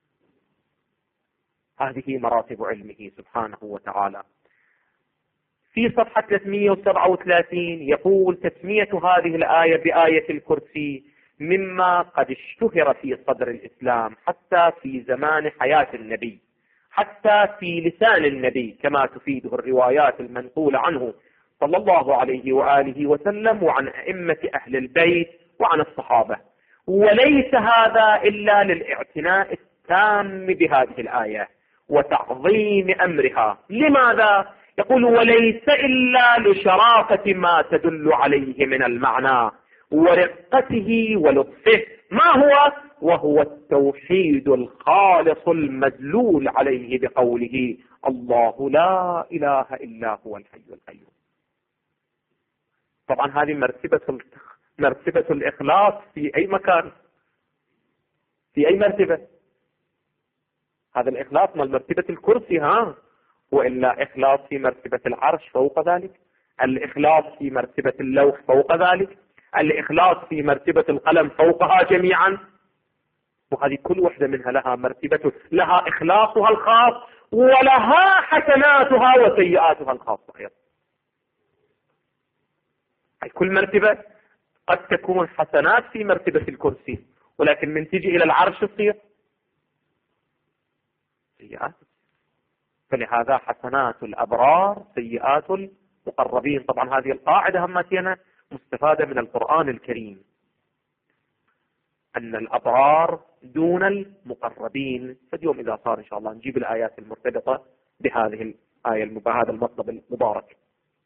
هذه مراتب علمه سبحانه وتعالى. في صفحة 337 يقول: تسمية هذه الآية بآية الكرسي مما قد اشتهر في صدر الإسلام حتى في زمان حياة النبي، حتى في لسان النبي، كما تفيده الروايات المنقولة عنه صلى الله عليه وآله وسلم وعن أئمة أهل البيت وعن الصحابة. وليس هذا إلا للاعتناء التام بهذه الآية وتعظيم أمرها. لماذا؟ يقول: وليس إلا لشرافة ما تدل عليه من المعنى ورقته ولطفه. ما هو؟ وهو التوحيد الخالص المدلول عليه بقوله: الله لا إله إلا هو الحي القيوم. طبعا هذه مرتبة الإخلاص في أي مكان، في أي مرتبة. هذا الإخلاص من مرتبة الكرسي، وإلا إخلاص في مرتبة العرش فوق ذلك، الإخلاص في مرتبة اللوح فوق ذلك، الإخلاص في مرتبة القلم فوقها جميعا. وهذه كل وحدة منها لها مرتبة، لها إخلاصها الخاص ولها حسناتها وسيئاتها الخاصة أيضا. كل مرتبة قد تكون حسنات في مرتبة الكرسي، ولكن من تجي إلى العرش تصير سيئات. فلهذا حسنات الأبرار سيئات المقربين. طبعا هذه القاعدة همتنا مستفادة من القرآن الكريم، أن الأبرار دون المقربين. فاليوم إذا صار إن شاء الله نجيب الآيات المرتبطة بهذه الآية بهذا المطلب المبارك،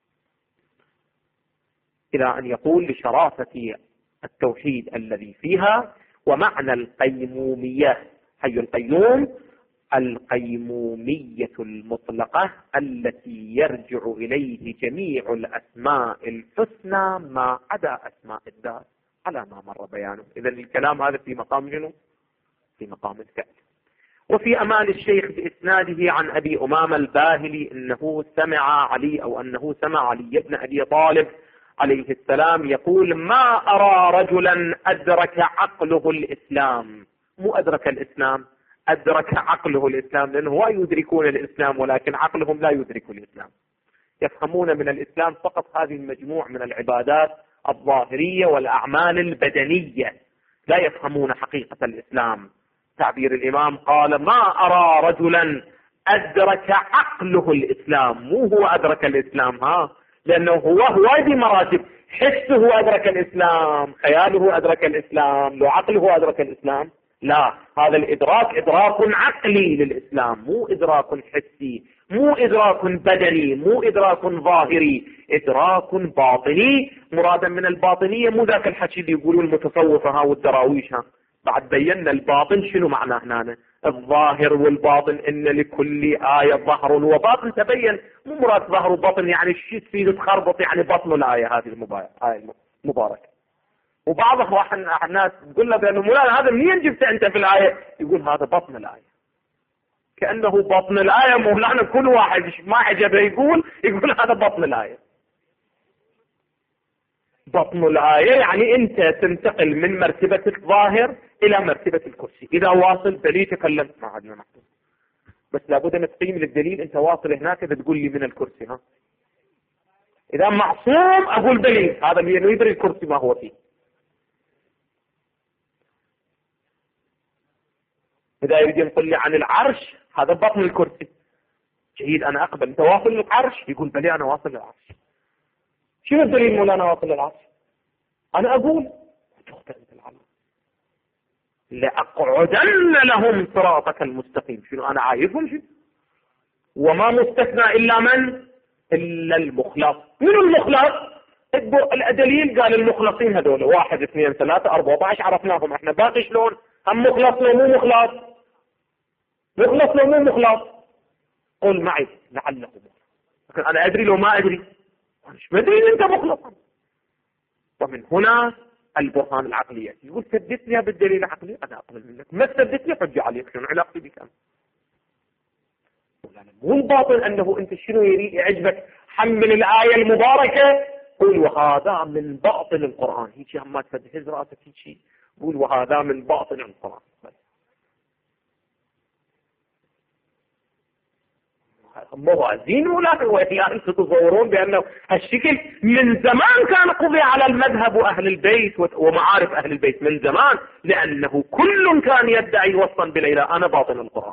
إلى أن يقول: لشرافة التوحيد الذي فيها ومعنى القيمومية. حي القيوم القيمومية المطلقة التي يرجع إليه جميع الأسماء الحسنى ما عدا أسماء الذات على ما مر بيانه. إذن الكلام هذا في مقام جنو؟ في مقام الفعل. وفي أمال الشيخ بإسناده عن أبي أمامة الباهلي أنه سمع علي بن أبي طالب عليه السلام يقول: ما أرى رجلا أدرك عقله الإسلام. مو أدرك الإسلام، أدرك عقله الإسلام، لأنه هو يدركون الإسلام ولكن عقلهم لا يدرك الإسلام. يفهمون من الإسلام فقط هذه المجموع من العبادات الظاهرية والأعمال البدنية، لا يفهمون حقيقة الإسلام. تعبير الإمام قال: ما أرى رجلا أدرك عقله الإسلام، مو هو أدرك الإسلام، لأنه هو هذه مراتب، حسه أدرك الإسلام، خياله أدرك الإسلام، لو عقله أدرك الإسلام. لا، هذا الإدراك إدراك عقلي للإسلام، مو إدراك حسي، مو إدراك بدني، مو إدراك ظاهري، إدراك باطني. مرادا من الباطنية مو ذاك الحكي اللي يقولوا المتصوفة والدراويش. بعد بينا الباطن شنو معناه هنا، الظاهر والباطن، إن لكل آية ظهر وباطن. تبين مو مراد ظهر وباطن يعني الشيء فيه تخربط، يعني بطن الآية هذه آية المباركة. وبعض الناس تقول له بأنه مولانا هذا منين جبت أنت في الآية؟ يقول هذا بطن الآية، كأنه بطن الآية. مولانا كل واحد ما عجبه يقول هذا بطن الآية. بطن الآية يعني أنت تنتقل من مرتبة الظاهر إلى مرتبة الكرسي. إذا واصل دليل تكلم ما عندنا محدود، بس لابد أن تقيم للدليل. أنت واصل هناك تقول لي من الكرسي، إذا معصوم أقول دليل، هذا اللي يدري الكرسي ما هو فيه. إذا يريد يقول لي عن العرش، هذا بطن الكرسي. جيد، أنا أقبل. أنت واصل للعرش؟ يقول بلي أنا واصل للعرش. شنو الدليل مولانا واصل للعرش؟ أنا أقول تختلف العالم لأقعدن لهم صراطك المستقيم. شنو أنا عايزهم شنو؟ وما مستثنى إلا من؟ إلا المخلص. من المخلص؟ الدليل قال المخلصين هذول 1 2 3 14 عرفناهم احنا. باقي شلون؟ هم مخلص لو مو مخلص؟ مخلص لو مو مخلص؟ قل معي لعله مخلص. لكن أنا أدري لو ما أدري، أنا مش بدري إن أنت مخلص. ومن هنا البرهان العقلية. يقول سددني بالدليل العقلي، أنا أقبل منك. ما سددتني حجة عليك، شنو علاقتي بك أنا؟ مو الباطل أنه أنت شنو يعجبك حمل الآية المباركة، قول وهذا من باطن القرآن. هيك هم تفدهز رأسك هيك، قول وهذا من باطن القرآن. موازين ولا أنتم تتصورون بأنه هالشكل من زمان كان قضي على المذهب وأهل البيت ومعارف أهل البيت من زمان، لأنه كل كان يدعي وصلا بليلى أنا باطن القرآن.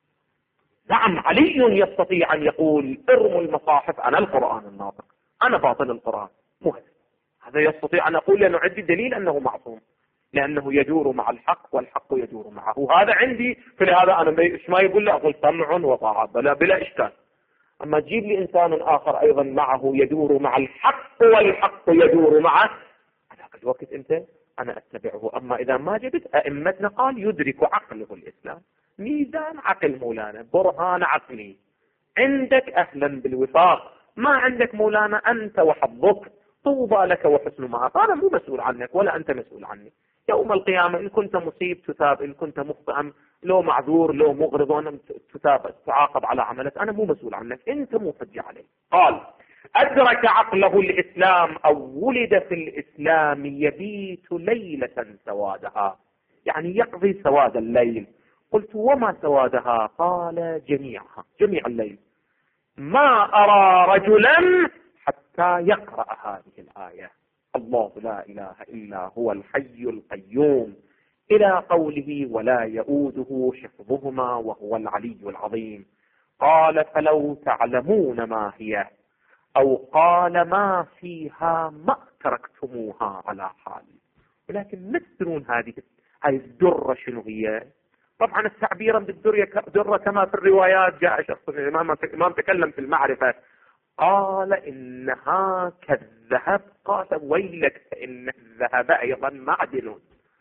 نعم، علي يستطيع أن يقول ارموا المصاحف أنا القرآن الناطق، أنا باطن القرآن. هذا يستطيع أن أقول لأنه عندي دليل أنه معصوم، لأنه يدور مع الحق والحق يدور معه. هذا عندي. فلهذا أنا إيش ما يقول له أقول سمع وطاعة بلا إشكال. أما تجيب لي إنسان آخر أيضا معه يدور مع الحق والحق يدور معه، هذاك الوقت أنت أنا أتبعه. أما إذا ما جبت أئمتنا قال يدرك عقله الإسلام، ميزان عقل مولانا، برهان عقلي. عندك أهلا بالوفاق، ما عندك مولانا أنت وحظك، طوبى لك وحسن معك. أنا مو مسؤول عنك ولا أنت مسؤول عني. يوم القيامة إن كنت مصيب تثاب، إن كنت مخطئا لو معذور لو مغرض تثاب تعاقب على عملك. أنا مو مسؤول عنك، أنت مو حجة عليه. قال أدرك عقله الإسلام أو ولد في الإسلام يبيت ليلة سوادها، يعني يقضي سواد الليل. قلت وما سوادها؟ قال جميعها، جميع الليل. ما أرى رجلا حتى يقرأ هذه الآية الله لا إله إلا هو الحي القيوم إلى قوله ولا يؤوده حفظهما وهو العلي العظيم. قال فلو تعلمون ما هي، أو قال ما فيها ما تركتموها على حال. ولكن مثلون هذه الدرة شنو هي؟ طبعا التعبير بالدرة كما في الروايات جاء شخص الإمام تكلم في المعرفة قال إنها كالذهب. قال ويلك فإن الذهب أيضا معدن.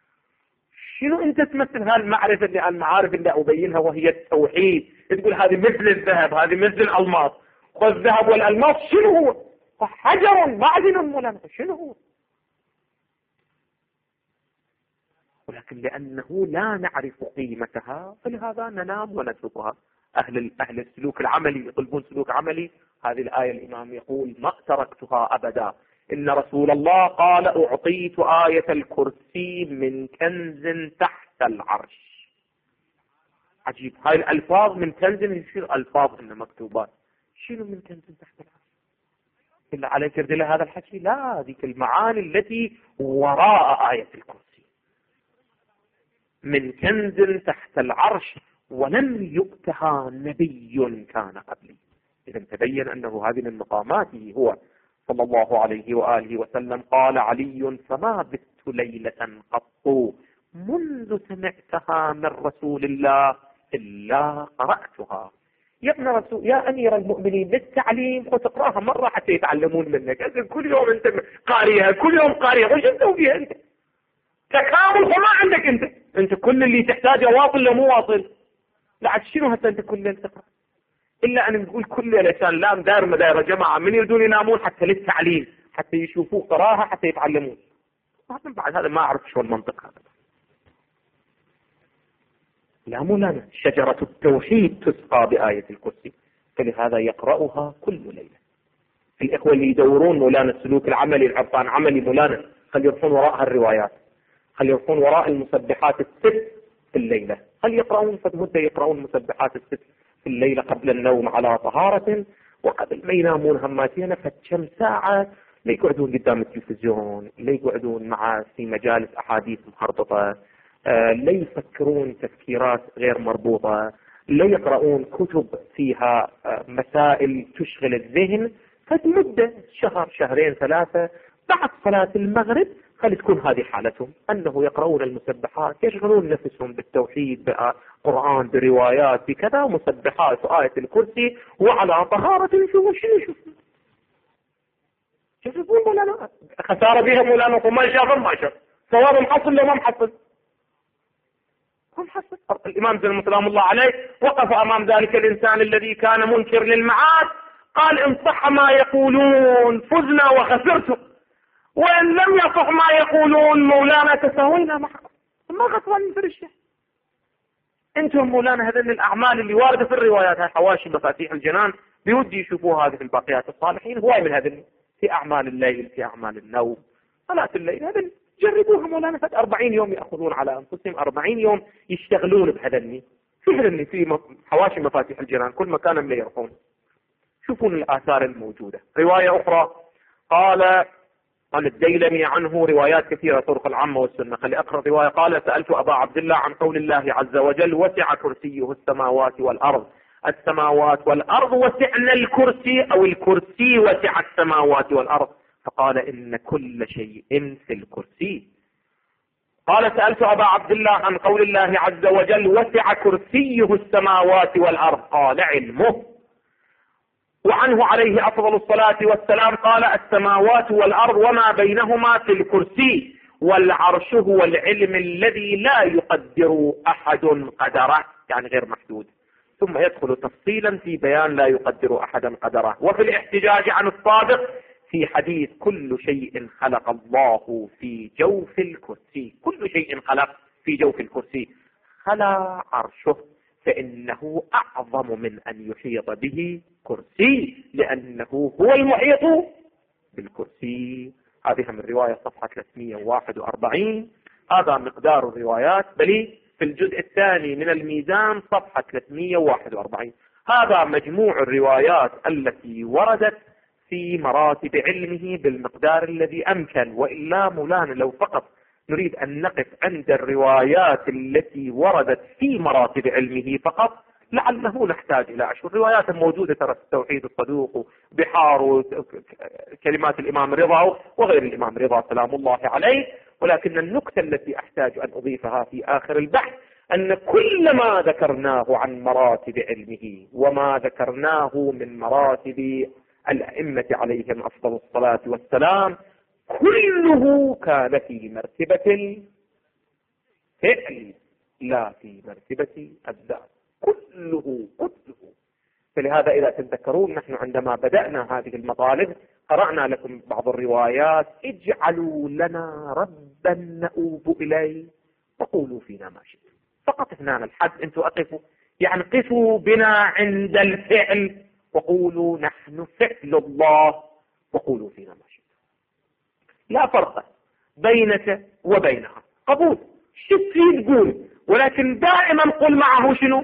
شنو أنت تمثل هالمعرفة اللي المعارف اللي أبينها وهي التوحيد، تقول هذه مثل الذهب هذه مثل الألماس، والذهب والألماس شنو هو؟ حجر معدن مولانا شنو هو؟ ولكن لأنه لا نعرف قيمتها فلهذا ننام ونتركها. أهل السلوك العملي يطلبون سلوك عملي. هذه الآية الإمام يقول ما تركتها أبدا. إن رسول الله قال أعطيت آية الكرسي من كنز تحت العرش. عجيب، هاي الألفاظ من كنز يصير ألفاظ إنها مكتوبات. شنو من كنز تحت العرش؟ إلا عليك يرد له هذا الحكي؟ لا، ذيك المعاني التي وراء آية الكرسي من كنز تحت العرش ولم يؤتها نبي كان قبلي. إذا تبين أنه هذه من مقاماته هو صلى الله عليه وآله وسلم. قال علي: فما بت ليلة قط منذ سمعتها من رسول الله إلا قرأتها. يا ابن رسول، يا أمير المؤمنين، للتعليم وتقرأها مرة حتى يتعلمون منك. أنت كل يوم أنت قارئها، كل يوم قارئها، وش تسوي فيها أنت؟ تكامل ما عندك أنت كل اللي تحتاجه واصل لو مو واصل. لا شنو هسه أنت كل الليل تقرأ؟ إلا أن نقول كل الإنسان لام دار مدار جماعة من يريدون ينامون حتى للتعليم، حتى يشوفوه قراءها، حتى يتعلمون. بعد هذا ما أعرف شو المنطق هذا. لا مولانا، شجرة التوحيد تسقى بآية الكرسي، فلهذا يقرأها كل ليلة. الإخوة اللي يدورون مولانا السلوك العملي، العرفان عملي مولانا، خلي يرفون وراءها الروايات، خلي يرفون وراء المسبحات الست في الليلة، خلي يقرأون فمدة يقرأون المسبحات الست في الليلة قبل النوم على طهارة، وقبل ما ينامون هماتين فكم ساعة لا يقعدون قدام التلفزيون، لا يقعدون في مجالس أحاديث مخربطة، لا يفكرون تفكيرات غير مربوطة، لا يقرؤون كتب فيها مسائل تشغل الذهن. فمدة شهر، شهرين، 3 بعد صلاة المغرب خلي تكون هذه حالتهم، أنه يقرؤون المسبحات، يشغلون نفسهم بالتوحيد، بقرآن، بروايات، بكذا، ومسبحات وآية الكرسي، وعلى طهارة. شنو يشوفون مولانا؟ خسارة بها مولانا، وما شاف ما شاف، ثواب محصل لو ما محصل. الإمام زين سلام الله عليه وقف أمام ذلك الإنسان الذي كان منكر للمعاد، قال: إن صح ما يقولون فزنا وخسرتم، وإن لم يصح ما يقولون مولانا تساوينا معكم. ما غطوان في الشيء. أنتم مولانا هذين الأعمال اللي واردة في الروايات، هاي حواشي مفاتيح الجنان، بيودي يشوفوها هذه في الباقيات الصالحين، هواي من هذين في أعمال الليل، في أعمال النوم، صلاة الليل، هذين جربوها مولانا. 40 يوم يأخذون على أنفسهم، 40 يوم يشتغلون بهذني في حواشي مفاتيح الجنان، كل مكان اللي يرفون. شوفون الآثار الموجودة. رواية أخرى قال الديلمي عنه، روايات كثيرة طرق العامة والسنة، خلي أقرأ رواية. قال: سألت أبا عبد الله عن قول الله عز وجل: وسع كرسيه السماوات والأرض. السماوات والأرض وسعنا الكرسي، أو الكرسي وسع السماوات والأرض؟ فقال: إن كل شيء في الكرسي. قال: سألت أبا عبد الله عن قول الله عز وجل: وسع كرسيه السماوات والأرض؟ قال: علمه. وعنه عليه أفضل الصلاة والسلام قال: السماوات والأرض وما بينهما في الكرسي، والعرش هو العلم الذي لا يقدر أحد قدره، يعني غير محدود. ثم يدخل تفصيلا في بيان لا يقدر أحدا قدره. وفي الاحتجاج عن الصادق في حديث: كل شيء خلق الله في جوف الكرسي، كل شيء خلق في جوف الكرسي، خلا عرشه، فإنه أعظم من أن يحيط به كرسي، لأنه هو المحيط بالكرسي. هذه من رواية صفحة 341. هذا مقدار الروايات، بل في الجزء الثاني من الميزان صفحة 341. هذا مجموع الروايات التي وردت في مراتب علمه بالمقدار الذي أمكن. وإلا مولانا لو فقط نريد أن نقف عند الروايات التي وردت في مراتب علمه فقط، لعله نحتاج إلى 10 روايات موجودة ترى في التوحيد الصدوق، بحار، كلمات الإمام رضا وغير الإمام رضا سلام الله عليه. ولكن النقطة التي أحتاج أن أضيفها في آخر البحث أن كل ما ذكرناه عن مراتب علمه وما ذكرناه من مراتب الأئمة عليهم أفضل الصلاة والسلام كله كان في مرتبة الفعل لا في مرتبة الذات، كله. فلهذا إذا تذكرون نحن عندما بدأنا هذه المطالب قرأنا لكم بعض الروايات: اجعلوا لنا ربا نؤوب إليه وقولوا فينا ما شئتم. فقط هنا الحد، أنتم أقفوا، يعني قفوا بنا عند الفعل وقولوا نحن فعل الله وقولوا فينا ما شئتم. لا فرق بينك وبينها، قبول شتي تقول، ولكن دائما قل معه شنو؟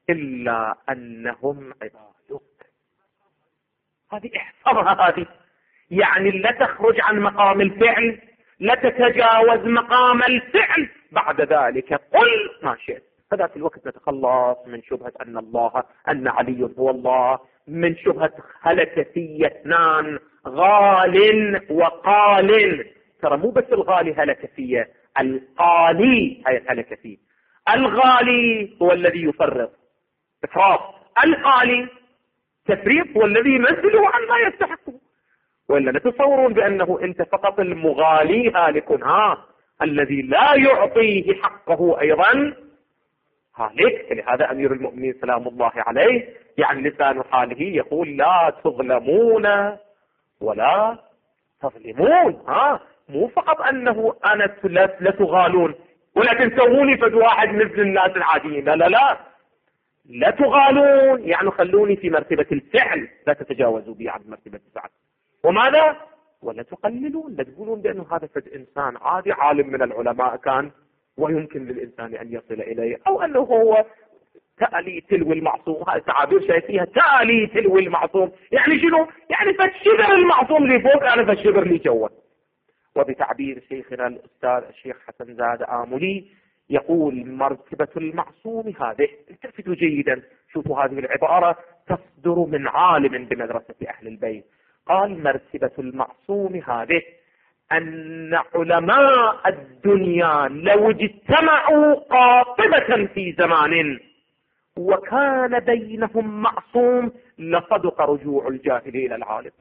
إلا أنهم عبادك. هذه احفظها، هذه يعني لا تخرج عن مقام الفعل، لا تتجاوز مقام الفعل، بعد ذلك قل ما شئت. فذاك الوقت نتخلص من شبهة أن علي هو الله، من شبهة هلك في اثنان، غال وقال. ترى مو بس الغالي هلك فيه، القالي هي هلك فيه. الغالي هو الذي يفرط إفراط، القالي تفريط هو الذي ينزله عن ما يستحقه. وإلا نتصورون بأنه أنت فقط المغالي هالك، الذي لا يعطيه حقه أيضا هالك. لهذا أمير المؤمنين سلام الله عليه يعني لسان حاله يقول لا تظلمون ولا تظلمون. مو فقط أنه أنا لا تغالون ولكن سووني فد واحد مثل الناس العاديين، لا لا لا، لا تغالون يعني خلوني في مرتبة الفعل، لا تتجاوزوا بي عن مرتبة الفعل. وماذا؟ ولا تقللون، لا تقولون بأنه هذا فد إنسان عادي عالم من العلماء كان ويمكن للإنسان أن يصل إليه، أو أنه هو تألي تلو المعصوم. هذه تعابير شايفيها، تألي تلو المعصوم يعني شنو؟ يعني فالشبر المعصوم لي فوق، يعني فالشبر لي جوا. وبتعبير شيخنا الأستاذ الشيخ حسن زاد آملي يقول مرتبة المعصوم هذه، التفتوا جيدا، شوفوا هذه العبارة تصدر من عالم بمدرسة أهل البيت. قال مرتبة المعصوم هذه أن علماء الدنيا لو اجتمعوا قاطبة في زمان وكان بينهم معصوم لصدق رجوع الجاهل إلى العالم.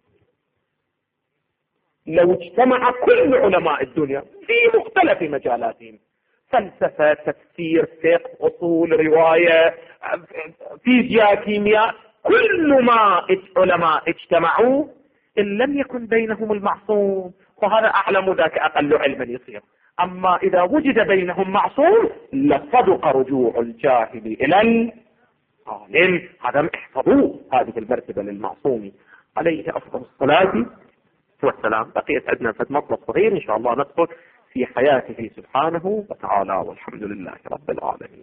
لو اجتمع كل علماء الدنيا في مختلف مجالاتهم، فلسفة، تفسير، فقه، أصول، رواية، فيزياء، كيمياء، كل ما علماء اجتمعوا إن لم يكن بينهم المعصوم فهذا أعلم ذاك أقل علما يصير. أما إذا وجد بينهم معصوم لصدق رجوع الجاهل إلى العالم. هذا احفظوه، هذه المرتبة للمعصوم عليه أفضل الصلاة والسلام. بقيت عندنا مطلب صغير إن شاء الله ندخل في حياته سبحانه وتعالى، والحمد لله رب العالمين.